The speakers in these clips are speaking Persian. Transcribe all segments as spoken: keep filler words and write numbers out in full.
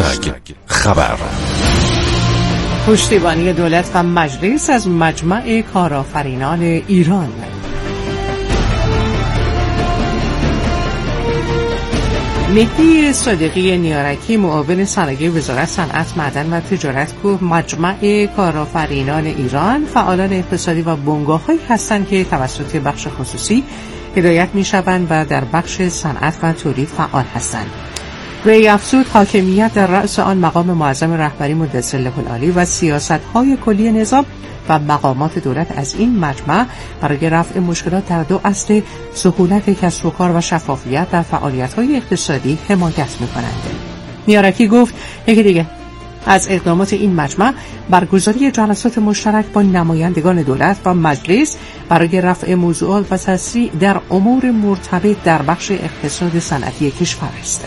هشتگ خبر. پشتیبانی دولت و مجلس از مجمع کارآفرینان ایران. مهدی صادقی نیارکی معاون صنایع وزارت صنعت، معدن و تجارت گفت مجمع کارآفرینان ایران فعالان اقتصادی و بنگاه‌هایی هستند که توسط بخش خصوصی هدایت می‌شوند و در بخش صنعت و تولید فعال هستند. وی افزود حاکمیت در رأس آن مقام معظم رهبری متصل العالی و سیاست‌های کلی نظام و مقامات دولت از این مجمع برای رفع مشکلات در دو اصل سهولت کسب و کار و شفافیت در فعالیت‌های اقتصادی حمایت می‌کنند. نیارکی گفت یکی دیگه از اقدامات این مجمع برگزاری جلسات مشترک با نمایندگان دولت و مجلس برای رفع موضوعات و تسریع در امور مرتبط در بخش اقتصاد صنعتی کشور است.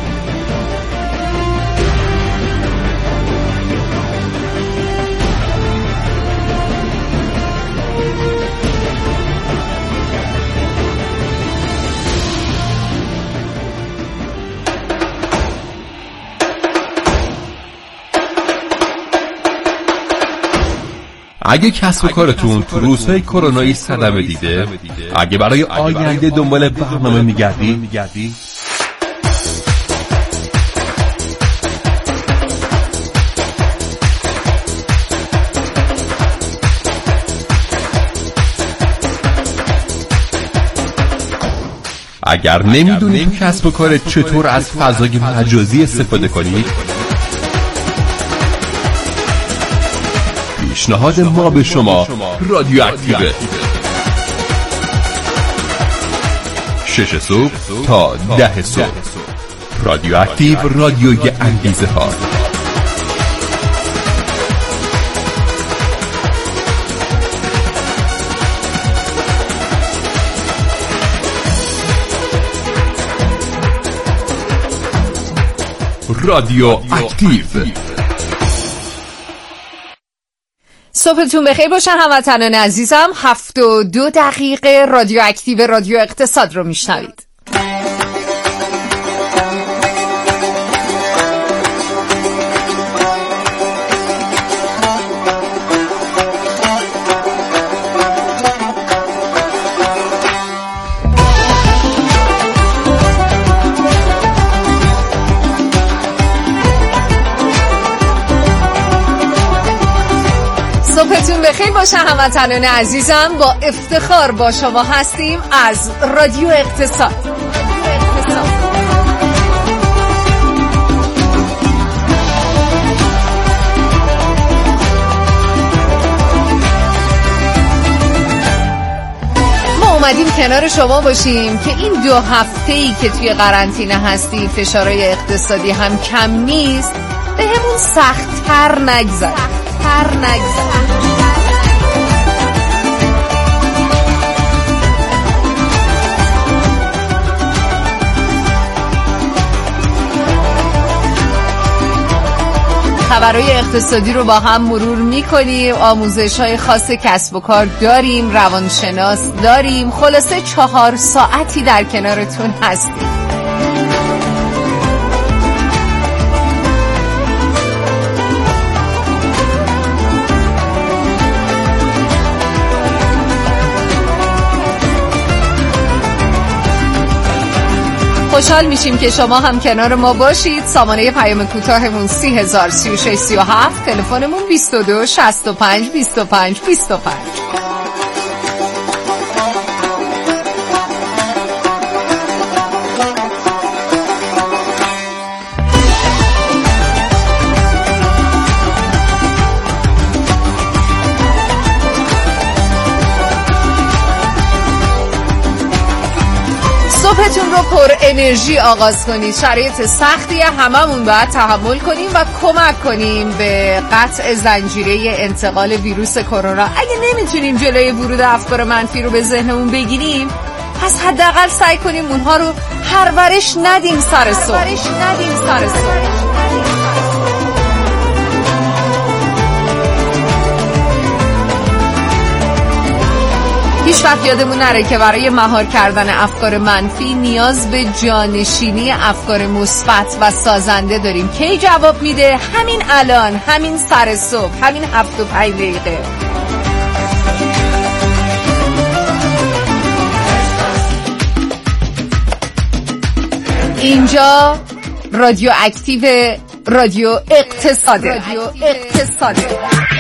اگه کسب و کارتون تو روزهای کرونایی صدمه دیده، اگه برای آینده دنبال برنامه میگردی، اگر نمیدونی تو کسب و کارت چطور از فضای مجازی استفاده کنی، پیشنهاد ما به شما رادیو اکتیوه. شش صبح تا ده صبح. رادیو اکتیو، رادیوی انگیزه ها. رادیو اکتیو. صبحتون بخیر باشه هموطنان عزیزم. هفت و دو دقیقه رادیو اکتیو، رادیو اقتصاد رو میشنوید. صبحتون بخیر باشه هموطنان عزیزم. با افتخار با شما هستیم از رادیو اقتصاد. ما اومدیم کنار شما باشیم که این دو هفته‌ای که توی قرنطینه هستی فشارهای اقتصادی هم کم نیست، به همون سخت‌تر نگذره. هر نگذره. خبرهای اقتصادی رو با هم مرور می‌کنیم، آموزش‌های خاص کسب و کار داریم، روانشناس داریم، خلاصه چهار ساعتی در کنارتون هستیم. خوشحال میشیم که شما هم کنار ما باشید. سامانه پیام کوتاهمون سی هزار سی و شش سی و هفت، تلفنمون بیست و دو شصت و پنج بیست و پنج بیست و پنج. صبحتون رو پر انرژی آغاز کنید. شرایط سختی هممون باید تحمل کنیم و کمک کنیم به قطع زنجیره انتقال ویروس کرونا. اگه نمیتونیم جلوی ورود افکار منفی رو به ذهنمون بگیریم، پس حداقل سعی کنیم اونها رو پرورش ندیم سر صبح. پرورش ندیم سر صبح. هیچ وقت یادمون نره که برای مهار کردن افکار منفی نیاز به جانشینی افکار مثبت و سازنده داریم. کی جواب میده؟ همین الان، همین سر صبح، همین هفت و پنج دقیقه. اینجا رادیو اکتیو، رادیو اقتصاده، رادیو اقتصاده.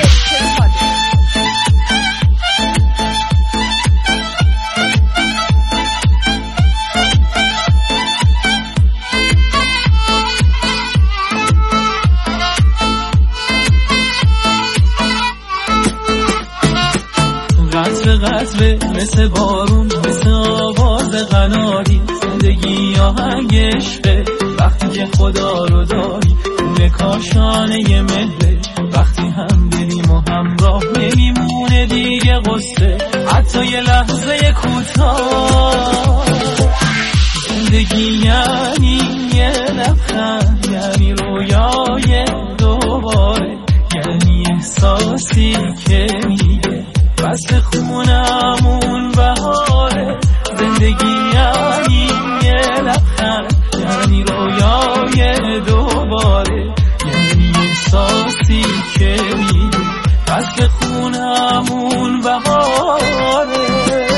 قطره مثل بارون، مثل آواز قناری، زندگی آهنگ عشقه وقتی که خدا رو داری. خونه کاشانه مهره وقتی هم بریم و همراه نمیمونه دیگه قصه حتی یه لحظه کوتاه. زندگی یعنی یه لبخند، یعنی رویای دوباره، یعنی احساسی که میگه بس خونمون بهاره. زندگی یعنی یه لبخند، یعنی رویای دوباره، یعنی احساسی که میده بس خونمون بهاره.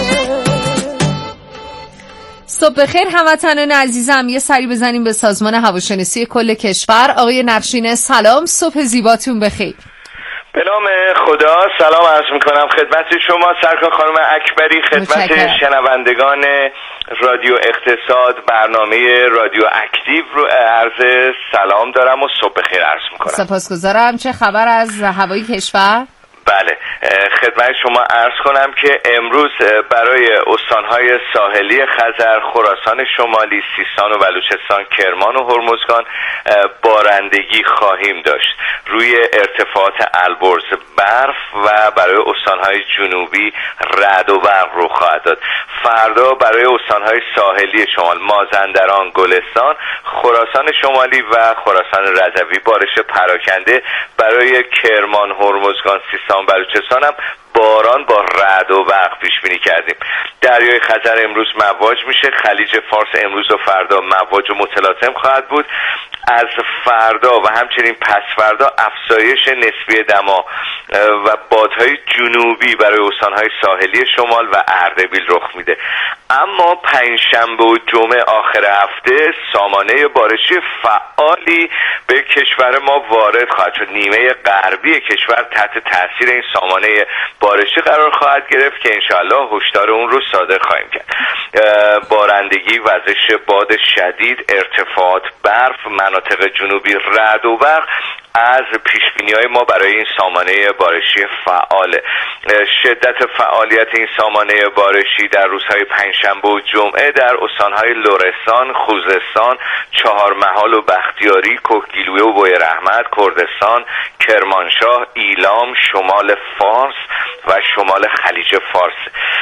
صبح بخیر هموطنان عزیزم، یه سری بزنیم به سازمان هواشناسی کل کشور. آقای نقشینه سلام، صبح زیباتون بخیر. به نام خدا سلام عرض میکنم خدمت شما سرکار خانم اکبری، خدمت شنوندگان رادیو اقتصاد، برنامه رادیو اکتیو رو عرض سلام دارم و صبح بخیر عرض میکنم. سپاسگزارم. چه خبر از هوای کشور؟ بله، خدمت شما عرض کنم که امروز برای استانهای ساحلی خزر، خراسان شمالی، سیستان و بلوچستان، کرمان و هرمزگان بارندگی خواهیم داشت. روی ارتفاعات البرز برف و برای استانهای جنوبی رعد و برق رو خواهد داد. فردا برای استانهای ساحلی شمال، مازندران، گلستان، خراسان شمالی و خراسان رضوی بارش پراکنده. برای کرمان، هرمزگان، سیستان، بلوچستان هم باران با رعد و برق پیش بینی کردیم. دریای خزر امروز مواج میشه. خلیج فارس امروز و فردا مواج و متلاطم خواهد بود. از فردا و همچنین پس فردا افزایش نسبی دما و بادهای جنوبی برای استانهای ساحلی شمال و اردبیل رخ میده. اما پنجشنبه و جمعه آخر هفته سامانه بارشی فعالی به کشور ما وارد خواهد شد. نیمه غربی کشور تحت تاثیر این سامانه بارشی قرار خواهد گرفت که انشاءالله هشدار اون رو صادر خواهیم کرد. بارندگی، وزش باد شدید، ارتفاعات برف، مناطق جنوبی رعد و برق از پیشبینی‌های ما برای این سامانه بارشی فعاله. شدت فعالیت این سامانه بارشی در روزهای پنجشنبه و جمعه در استانهای لرستان، خوزستان، چهارمحال و بختیاری، کوهگیلویه و بوی رحمت، کردستان، کرمانشاه، ایلام، شمال فارس و شمال خلیج فارس.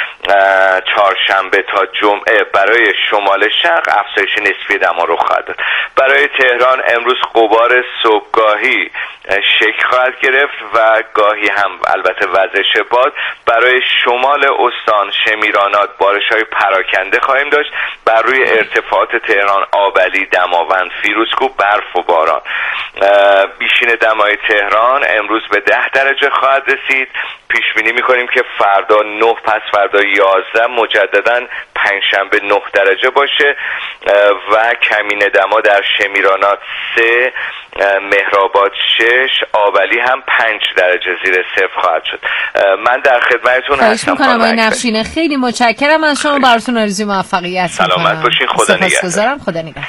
چهارشنبه تا جمعه برای شمال شرق افزایش نسبی دما رو خواهد داد. برای تهران امروز غبار صبحگاهی شکل خواهد گرفت و گاهی هم البته وزش باد. برای شمال استان شمیرانات بارش‌های پراکنده خواهیم داشت. بر روی ارتفاعات تهران، آبلی، دماوند، فیروزکوه برف و باران. بیشین دمای تهران امروز به ده درجه خواهد رسید. پیش بینی می‌کنیم که فردا نه، پس فردا یازده، مجدداً پنجشنبه نه درجه باشه و کمین دما در شمیرانات سه، مهرآباد شش، آبلی هم پنج درجه زیر صفر خواهد شد. من در خدمتتون هستم. خواهش می‌کنم آقای نقشینه، خیلی متشکرم از شما. براتون آرزوی موفقیت می‌کنم. سلامت باشین. خدا نگهدار. سپاسگزارم. خدا نگهدار.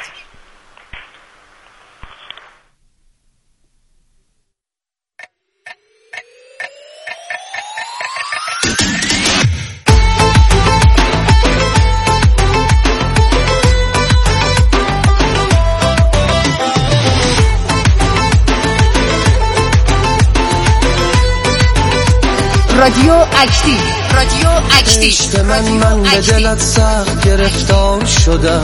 رادیو اکتیو، رادیو اکتیو. عشق من من به دلت سخت گرفتار شدم،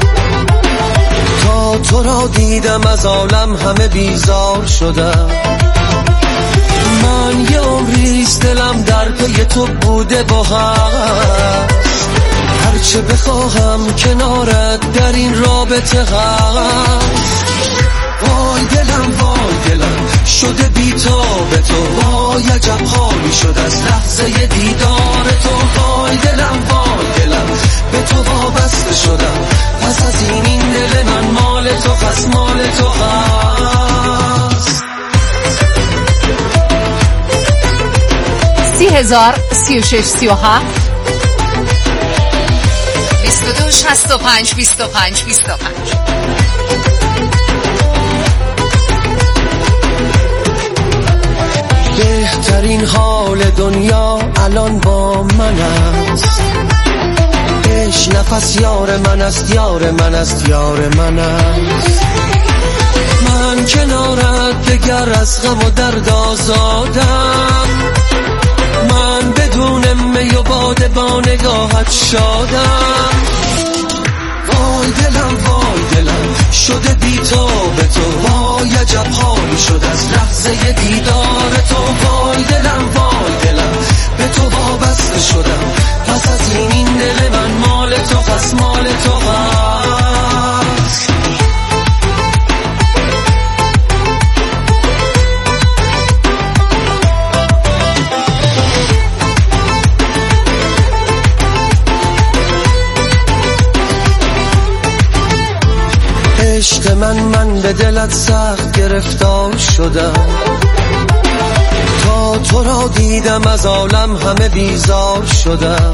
تا تو را دیدم از عالم همه بیزار شدم. من یه عمریست دلم در پی تو بوده با هست، هرچه بخواهم کنارت در این رابطه هست. وای دلم وای دلم شده بی‌تاب تو، وای عجب حالی شد از لحظه دیدار تو. وای دلم وای دلم به تو وابسته شدم، پس از این این دل من مال تو، پس مال تو هست. سی هزار سی و شش سی و هفت بیست و دو شصت و پنج بیست و پنج بیست و پنج. بهترین حال دنیا الان با من است، عشق نفس یار من است، یار من است، یار من است. من کنارت دگر از غم و درد آزادم، من بدون می و باده با نگاهت شادم. وای دلم وای دلم شده بی‌تاب تو، وای عجب حالی شد از لحظه دیدار تو. وای دلم وای دلم به تو وابسته شدم، پس از این این دل من مال تو، پس مال تو هست. عشق من من به دلت سخت گرفتار شدم، تا تو را دیدم از عالم همه بیزار شدم.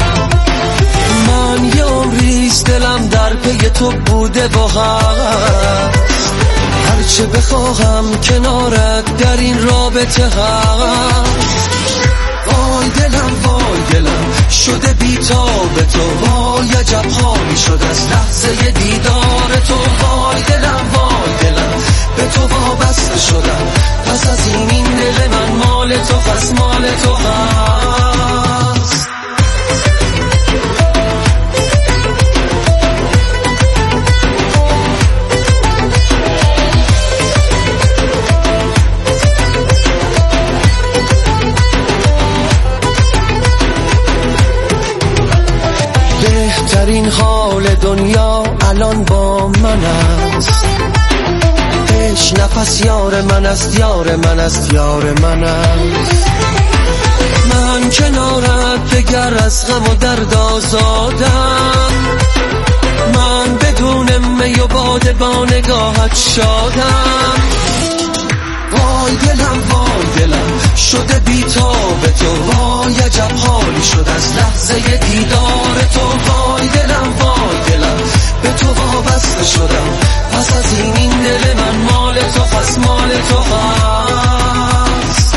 من یه عمریست دلم در پی تو بوده و هست، هرچه بخواهم کنارت در این رابطه هست. وای دلم وای دلم شده بی‌تاب تو، وای عجب حالی شد از لحظه دیدار تو. وای دلم وای دلم به تو وابسته شدم، پس از این این دل من مال تو، پس مال تو هست. بهترین حال دنیا الان با من است، عشق نفس یار من است، یار من است، یار من است. من کنارت دگر از غم و درد آزادم، من بدون می و باده با نگاهت شادم. وای دلم وای دلم شده بی‌تاب تو، وای عجب حالی شد از لحظه دیدار تو. وای دلم وای دلم به تو وابسته شدم، پس از این این دل من مال تو، پس مال تو هست.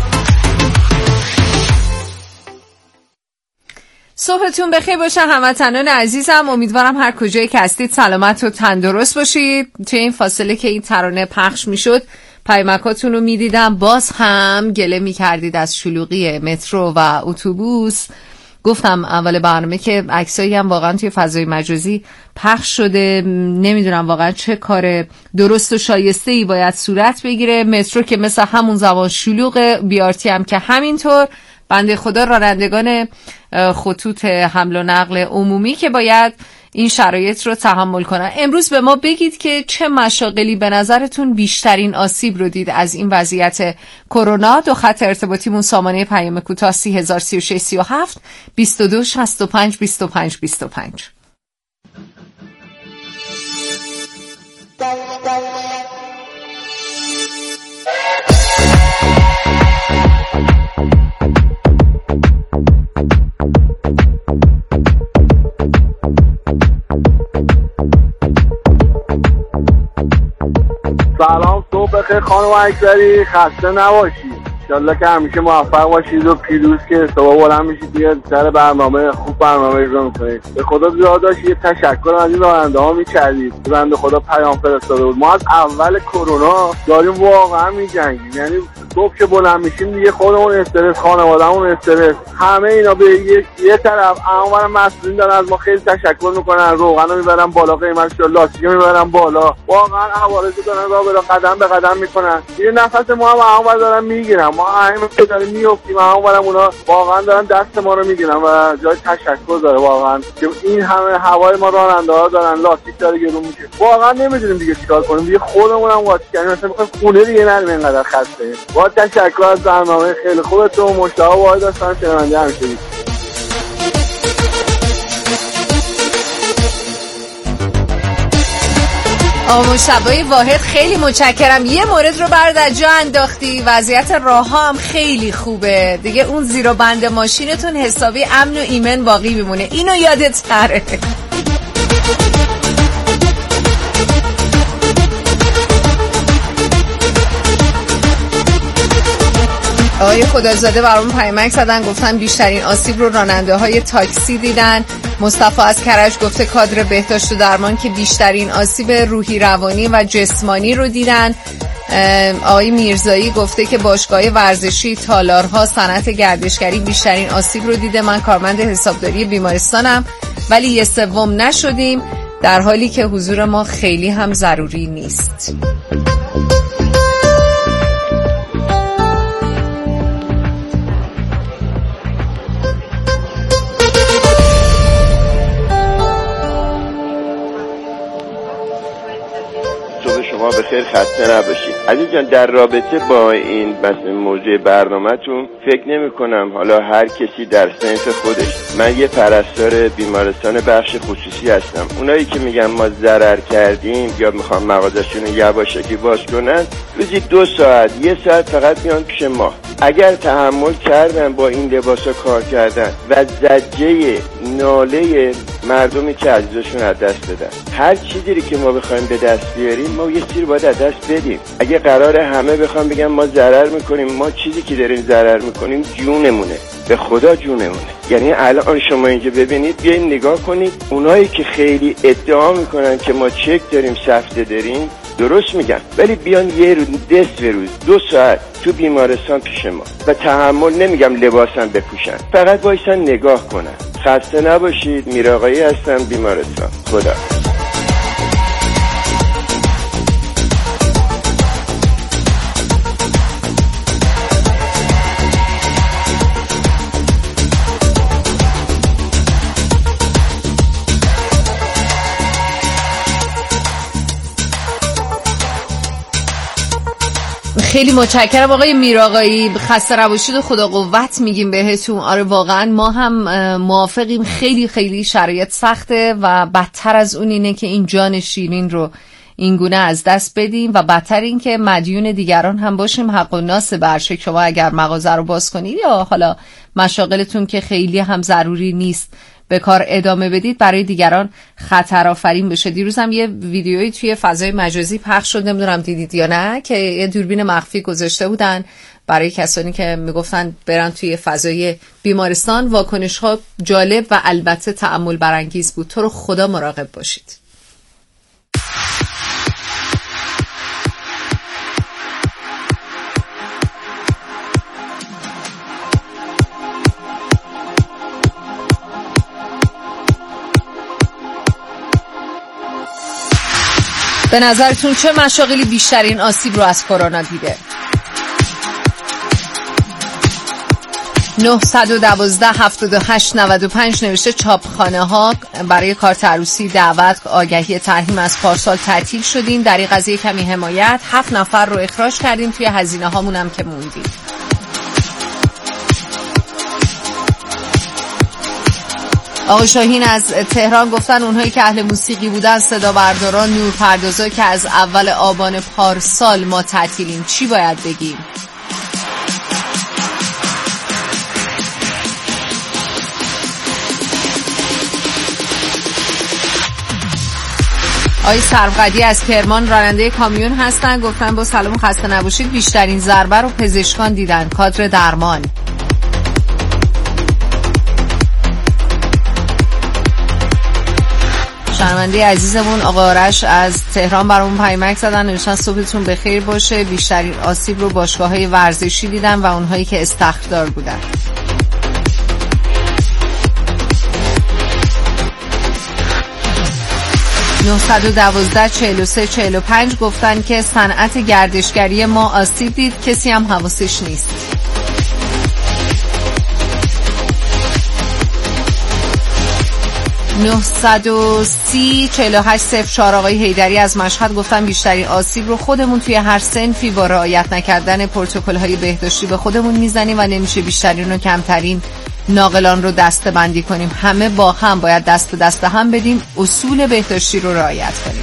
صبحتون بخیر باشه هموطنان عزیزم، امیدوارم هر کجایی که هستید سلامت و تندرست باشید. توی این فاصله که این ترانه پخش میشد پیامکاتون رو میدیدم، باز هم گله میکردید از شلوغی مترو و اتوبوس. گفتم اول برنامه که عکسایی هم واقعا توی فضای مجازی پخش شده، نمیدونم واقعا چه کار درست و شایسته ای باید صورت بگیره. مترو که مثل همون زمان شلوغه، بیارتی هم که همینطور. بنده خدا رانندگان خطوط حمل و نقل عمومی که باید این شرایط رو تحمل کنن. امروز به ما بگید که چه مشاغلی به نظرتون بیشترین آسیب رو دید از این وضعیت کرونا. دو خط ارتباطیمون سامانه پیام کوتاه سی هزار سی و شش سی و هفت بیست و دو شصت و پنج بیست و پنج بیست و پنج. سلام، صبح بخیر خانم اکبری، خسته نباشید. انشالله که همیشه موفق باشید و پیروز که صبح بلند میشید دیگه سر برنامه خوب برنامه اجرا میکنید. به خدا زیاد داشت یه تشکر از این راننده ها میکردید. بنده خدا پیام فرستاده بود. ما از اول کرونا داریم واقعا میجنگیم، یعنی صبح که بلند میشیم دیگه خودمون استرس، خانوادهمون استرس، همه اینا به یه, یه طرف. اما مسئولین دارن از ما خیلی تشکر میکنن، روغن رو میبرن بالا، قیمتش رو لاستیک میبرن بالا، واقعا عوارض دارن راه برو قدم به قدم میکنن. یه نفس ما هم اونور دارن میگیرن، ما همین که داریم میافتیم اونورم اونا واقعا دارن دست ما رو میگیرن و جای تشکر داره واقعا که این همه هوای ما راننده ها دارن، لاستیک داره گرون میشه، واقعا نمیدونیم دیگه چیکار کنیم دیگه. خودمون هم قاطی کردیم، مثلا میخوایم خونه دیگه نریم اینقدر خسته. با تشکر از برنامه خیلی خوبتون. مشتاق واحد هستم، شنونده همیشه. آقا مشتبه واحد خیلی متشکرم. یه مورد رو برات از جا انداختی، وضعیت راه ها هم خیلی خوبه دیگه، اون زیر و بند ماشینتون حسابی امن و ایمن باقی میمونه، اینو یادت نره. آقای خدازاده برامون پیامک زدن، گفتن بیشترین آسیب رو راننده های تاکسی دیدن. مصطفی از کرج گفته کادر بهداشت و درمان که بیشترین آسیب روحی، روانی و جسمانی رو دیدن. آقای میرزایی گفته که باشگاه ورزشی، تالارها، صنعت گردشگری بیشترین آسیب رو دیده. من کارمند حسابداری بیمارستانم ولی یه سوم نشدیم، در حالی که حضور ما خیلی هم ضروری نیست. شما بخیر، خسته نباشید. عزیز جان، در رابطه با این مثلا موضوع برنامه‌تون فکر نمی کنم حالا هر کسی در صنف خودش. من یه پرستار بیمارستان بخش خصوصی هستم. اونایی که میگن ما ضرر کردیم یا میخوام مغازه‌شون رو یواشکی باز کنن، روزی دو ساعت یه ساعت فقط میان پیش ما. اگر تحمل کردن با این لباسا کار کردن و زجه ناله مردمی که عزیزشون از دست بدن، هر چیزی که ما بخوایم به دست بیاریم ما یه چیزی باید از دست بدیم. اگه قراره همه بخوام بگم ما ضرر میکنیم، ما چیزی که داریم ضرر میکنیم جونمونه، به خدا جونمونه. یعنی الان شما اینجا ببینید، بیاین نگاه کنید، اونایی که خیلی ادعا میکنن که ما چک داریم، سفته داریم، درست میگن، ولی بیان یه روز دست به روز دو ساعت تو بیمارستان پیش ما و تحمل، نمیگم لباسم بپوشن، فقط وایسن نگاه کنن. خسته نباشید. میراقایی هستم، بیمارستان. خدا. خیلی متشکرم آقای میراقایی، خسته نباشید و خدا قوت میگیم بهتون. آره واقعا ما هم موافقیم، خیلی خیلی شرایط سخته و بدتر از اون اینه که این جان شیرین رو این گونه از دست بدیم و بدتر این که مدیون دیگران هم باشیم. حق و ناس برشه شما اگر مغازه رو باز کنید یا حالا مشاغلتون که خیلی هم ضروری نیست به کار ادامه بدید، برای دیگران خطر آفرین بشه. دیروز هم یه ویدیویی توی فضای مجازی پخش شد، نمیدونم دیدید یا نه، که یه دوربین مخفی گذاشته بودن برای کسانی که میگفتن برن توی فضای بیمارستان. واکنش ها جالب و البته تأمل برانگیز بود. تو رو خدا مراقب باشید. به نظرتون چه مشاغلی بیشترین آسیب رو از کرونا دیده؟ نه یک دو هفت هشت نه پنج نوشته چاپخانه ها برای کارت عروسی، دعوت، آگهی ترحیم از پارسال تعطیل شدیم. در این قضیه کمی حمایت، هفت نفر رو اخراج کردیم، توی هزینه هامون هم که موندیم. آقا شاهین از تهران گفتن اونهایی که اهل موسیقی بودن، صدا برداران، نورپردازا که از اول آبان پارسال ما تعطیلیم، چی باید بگیم؟ آقای سرقدی از کرمان راننده کامیون هستن، گفتن با سلام خسته نباشید، بیشترین ضربه رو پزشکان دیدن، کادر درمان. شنونده عزیزمون آقا آرش از تهران برامون پیامک زدن، نوشتن صبحتون بخیر باشه. بیشترین آسیب رو باشگاه‌های ورزشی دیدن و اونهایی که استخدار بودن. نه یک دو چهل و سه چهل و پنج گفتن که صنعت گردشگری ما آسیب دید، کسی هم حواسش نیست. نه و سی چهل و هشت صفر چهار آقای حیدری از مشهد گفتن بیشترین آسیب رو خودمون توی هر صنفی با رعایت نکردن پروتکل‌های بهداشتی به خودمون میزنیم و نمیشه بیشترین و کمترین ناقلان رو دسته بندی کنیم. همه با هم باید دست به دست هم بدیم، اصول بهداشتی رو رعایت کنیم.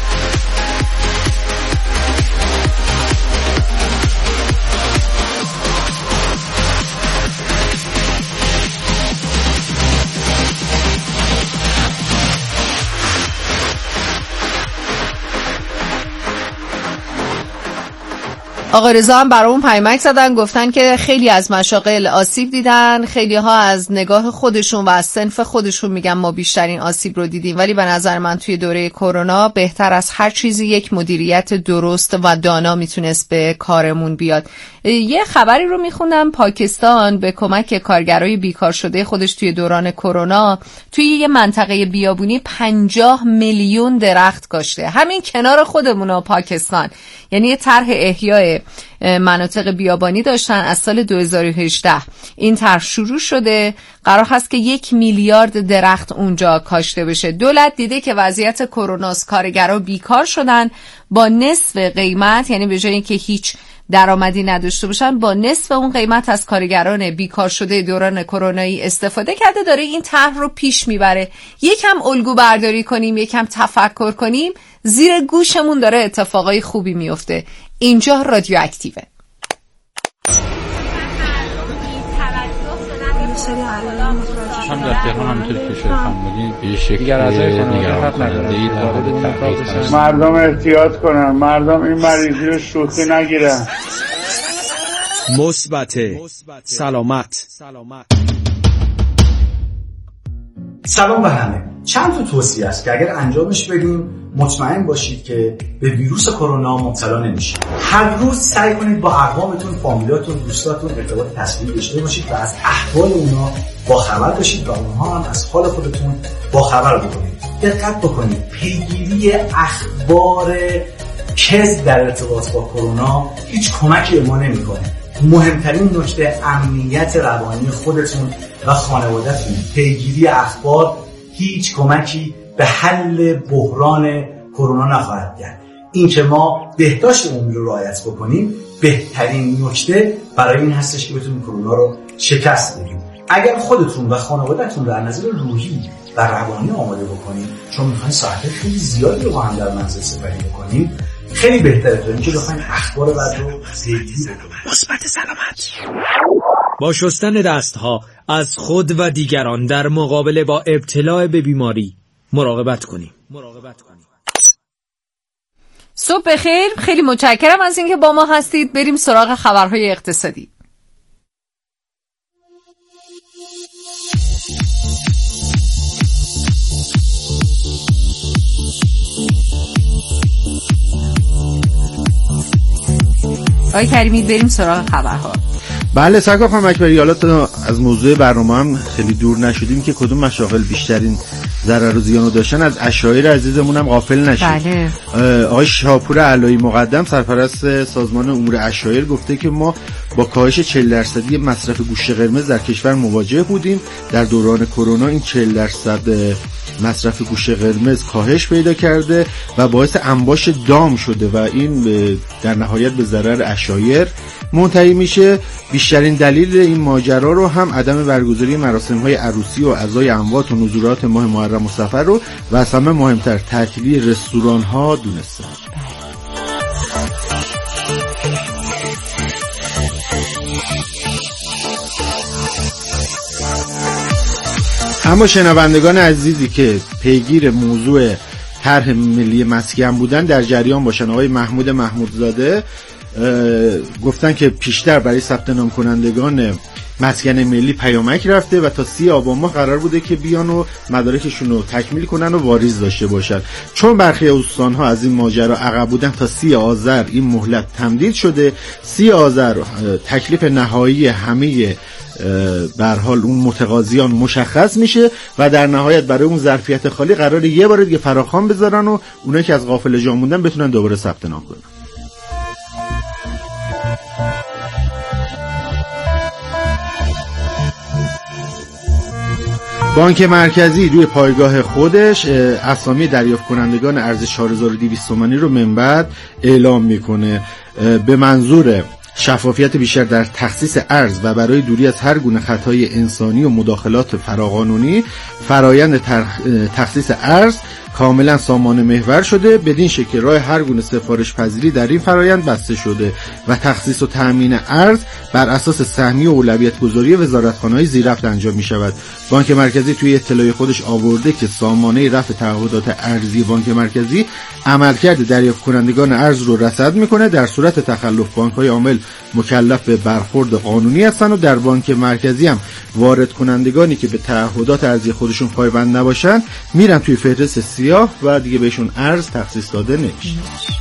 آقا رضا هم برامون پیامک زدن، گفتن که خیلی از مشاغل آسیب دیدن، خیلی ها از نگاه خودشون و از صنف خودشون میگن ما بیشترین آسیب رو دیدیم، ولی به نظر من توی دوره کرونا بهتر از هر چیزی یک مدیریت درست و دانا میتونست به کارمون بیاد. یه خبری رو میخوندم، پاکستان به کمک کارگرای بیکار شده خودش توی دوران کرونا توی یه منطقه بیابونی پنجاه میلیون درخت کاشته. همین کنار خودمون پاکستان، یعنی یه طرح احیای مناطق بیابانی داشتن از سال دو هزار و هجده. این طرح شروع شده، قرار هست که یک میلیارد درخت اونجا کاشته بشه. دولت دیده که وضعیت کروناست، کارگرها بیکار شدن، با نصف قیمت، یعنی به جای اینکه هیچ درآمدی نداشته باشن، با نصف اون قیمت از کارگران بیکار شده دوران کرونایی استفاده کرده، داره این طرح رو پیش میبره. یکم الگو برداری کنیم، یکم تفکر کنیم، زیر گوشمون داره اتفاقای خوبی میفته. اینجا رادیو اکتیوه. هم در تهران همونطوری که شده فهمیدین به شکل نگران کننده‌ای در مورد مردم احتیاط کنن، مردم این مریضی رو شوخی نگیرن. مثبت سلامت. سلام به همه. چند تا توصیه است که اگر انجامش بدیم مطمئن باشید که به ویروس کرونا مبتلا نمیشید. هر روز سعی کنید با اقوامتون، فامیلاتون، دوستاتون ارتباط تصویری داشته باشید و از احوال اونا با خبر باشید و اونها هم از حال خودتون با خبر بکنید. دقت بکنید، پیگیری اخبار کذب در ارتباط با کرونا هیچ کمکی به ما نمیکنه. مهمترین نکته امنیت روانی خودتون و خانواده‌تون. پیگیری اخبار هیچ کمکی به حل بحران کرونا نخواهد کرد. این که ما بهداشت عمومی رو رعایت بکنیم بهترین نکته برای این هستش که بتونیم کرونا رو شکست بدیم. اگر خودتون و خانواده‌تون رو از نظر روحی و روانی آماده بکنید، چون می‌خواید ساعت خیلی زیادی رو با هم در منزل سپری بکنیم، خیلی بهتره تا اینکه بخوایم اخبار بد رو پیگیری بکنیم. مثبت سلامت. با شستن دستها از خود و دیگران در مقابله با ابتلا به بیماری مراقبت کنیم. مراقبت کنیم. صبح بخیر، خیلی متشکرم از اینکه با ما هستید. بریم سراغ خبرهای اقتصادی. آقای کریمی بریم سراغ خبرها. بله سرکار خانم اکبری، حالا تا از موضوع برنامه هم خیلی دور نشدیم که کدوم مشاغل بیشترین ضرر و زیانو داشتن، از عشایر عزیزمون هم غافل نشید. بله. آقای شاپور علایی مقدم سرپرست سازمان امور عشایر گفته که ما با کاهش چهل درصدی مصرف گوشت قرمز در کشور مواجه بودیم. در دوران کرونا این چهل درصد مصرف گوشت قرمز کاهش پیدا کرده و باعث انباش دام شده و این در نهایت به ضرر عشایر منتهی میشه. بیشترین دلیل این ماجرا رو هم عدم برگزاری مراسم‌های عروسی و عزای اموات و نزولات ماه محرم و صفر رو و از همه مهمتر تعطیلی رستوران‌ها دونستن. اما شنوندگان عزیزی که پیگیر موضوع طرح ملی مسکن بودن در جریان باشن. آقای محمود محمودزاده گفتن که پیشتر برای ثبت نام کنندگان مسکن ملی پیامک رفته و تا سی آبان ماه قرار بوده که بیان و مدارکشون رو تکمیل کنن و واریز داشته باشن. چون برخی استان‌ها از این ماجرا عقب بودن تا سی آذر این مهلت تمدید شده. سی آذر تکلیف نهایی همه به هر حال اون متقاضیان مشخص میشه و در نهایت برای اون ظرفیت خالی قراره یه بار دیگه فراخوان بذارن و اونایی که از غافل جا موندن بتونن دوباره ثبت نام کنن. بانک مرکزی روی پایگاه خودش اسامی دریافت کنندگان ارز چهار هزار و دویست تومانی رو من بعد اعلام میکنه به منظور شفافیت بیشتر در تخصیص ارز و برای دوری از هر گونه خطای انسانی و مداخلات فراقانونی. فرایند تخصیص ارز کاملا سامانه محور شده، بدین شکل راه هر گونه سفارش پذیری در این فرایند بسته شده و تخصیص و تامین ارز بر اساس سهمی و اولویت گذاری وزارتخانه‌های زیررفت انجام می شود. بانک مرکزی توی اطلاع خودش آورده که سامانه رفع تعهدات ارزی بانک مرکزی عملکرد دریافت کنندگان ارز رو رصد میکنه. در صورت تخلف بانک‌های عامل مکلف به برخورد قانونی هستن و در بانک مرکزی هم وارد کنندگانی که به تعهدات ارزی خودشون پایبند نباشن میرن توی فهرست سیاه و دیگه بهشون ارز تخصیص داده نمیشه.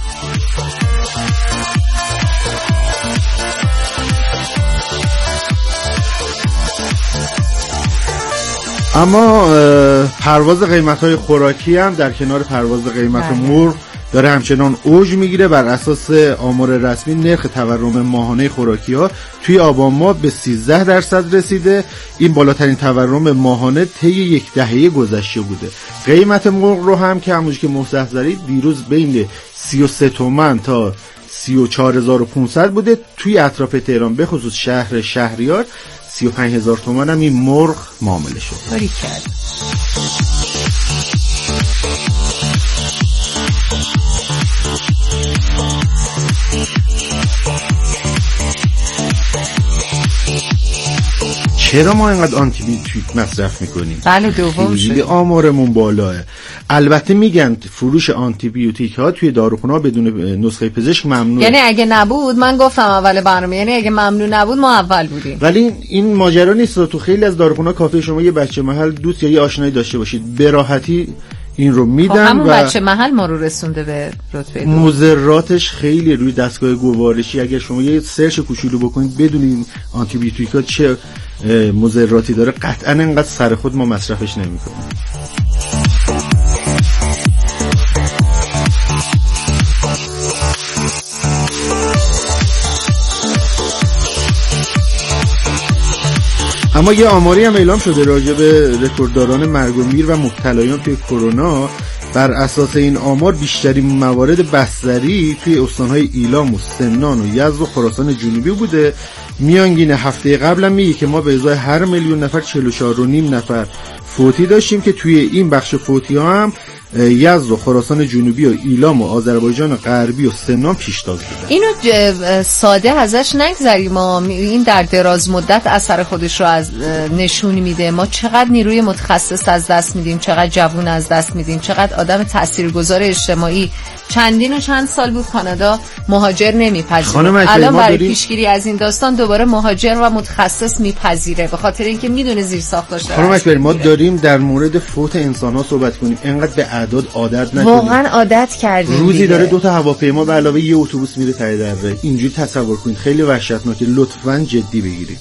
اما پرواز قیمت‌های خوراکی هم در کنار پرواز قیمت مرغ داره همچنان اوج میگیره. بر اساس آمار رسمی نرخ تورم ماهانه خوراکی‌ها توی آبان ماه به سیزده درصد رسیده. این بالاترین تورم ماهانه طی یک دهه گذشته بوده. قیمت مرغ رو هم که همونجوری که مستحضری دیروز بین سی و سه تومن تا سی و چهار هزار و پانصد بوده. توی اطراف تهران به خصوص شهر شهریار سی و پنج هزار تومان هم این مرغ معامله شد. باری کرد. چرا ما اینقدر آنتی بیوتیک مصرف میکنیم؟ بله دوم شد. آمارمون بالاه. البته میگن فروش آنتی بیوتیک ها توی داروخونه ها بدون نسخه پزشک ممنوعه. یعنی اگه نبود من گفتم اول برنامه، یعنی اگه ممنوع نبود ما اول بودیم. ولی این ماجرا نیست. تو خیلی از داروخونه ها کافیه شما یه بچه محل دوست یا یه آشنایی داشته باشید به راحتی این رو میدن. همون و بچه محل ما رو رسونده به رتبه دو. مضراتش خیلی روی دستگاه گوارشی اگر شما یه سرچ کوچولو بکنید بدونین آنتی بیوتیکا چه مضراتی داره قطعا انقدر سر خود ما مصرفش نمی‌کنیم. اما یه آماری هم اعلام شده راجع به رکوردداران مرگ و میر و مبتلایان توی کرونا. بر اساس این آمار بیشترین موارد بستری توی استان‌های ایلام و سمنان و یزد و خراسان جنوبی بوده. میانگین هفته قبل هم میگه که ما به ازای هر میلیون نفر چهل و چهار و نیم نفر فوتی داشتیم که توی این بخش فوتی ها هم یزد و خراسان جنوبی و ایلام و آذربایجان غربی و سمنان پیشتاز بودن. اینو ساده ازش نگذریم. ما این در دراز مدت اثر خودش رو از نشون میده. ما چقدر نیروی متخصص از دست میدیم، چقدر جوون از دست میدیم، چقدر آدم تاثیرگذار اجتماعی. چندین و چند سال بود کانادا مهاجر نمیپذیره، الان برای داریم... پیشگیری از این داستان دوباره مهاجر و متخصص میپذیره به خاطر اینکه میدونه زیر ساختش داره. خانم اکبری ما داریم در مورد فوت انسان‌ها صحبت کنیم، اینقدر به اعداد عادت نکنیم. واقعا عادت کردیم. روزی دیگه. داره دو تا هواپیما به علاوه یه اتوبوس میره ته دره. اینجوری تصور کنید، خیلی وحشتناکه. لطفاً جدی بگیرید.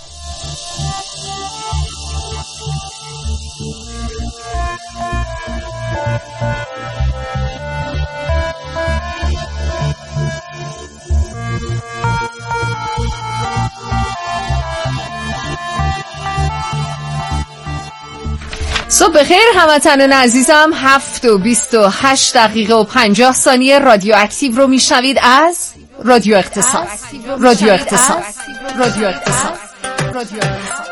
صبح بخیر هموطنان عزیزم. هفت و بیست و هشت دقیقه و پنجاه ثانیه رادیو اکتیو رو میشنوید از رادیو اقتصاد. رادیو اقتصاد. رادیو اقتصاد. رادیو اقتصاد.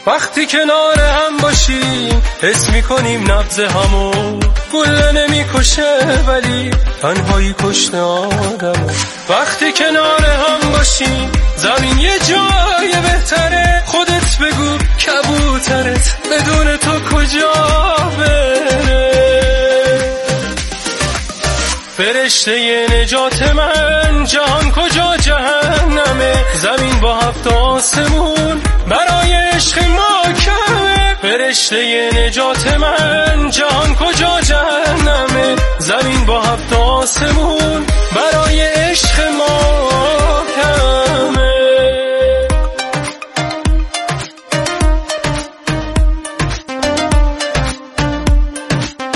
وقتی کنار هم باشیم حس میکنیم نبض همو، گله نمیکشه میشه ولی تنهایی کشته آدم. وقتی کنار هم باشیم زمین یه جای بهتره. خودت بگو کبوترت بدون تو کجا بره. فرشته نجات من جهان کجا جهنمه. زمین با هفت آسمون برای عشق ما کمه. فرشته نجات من جهان کجا جهنمه. زمین با هفت آسمون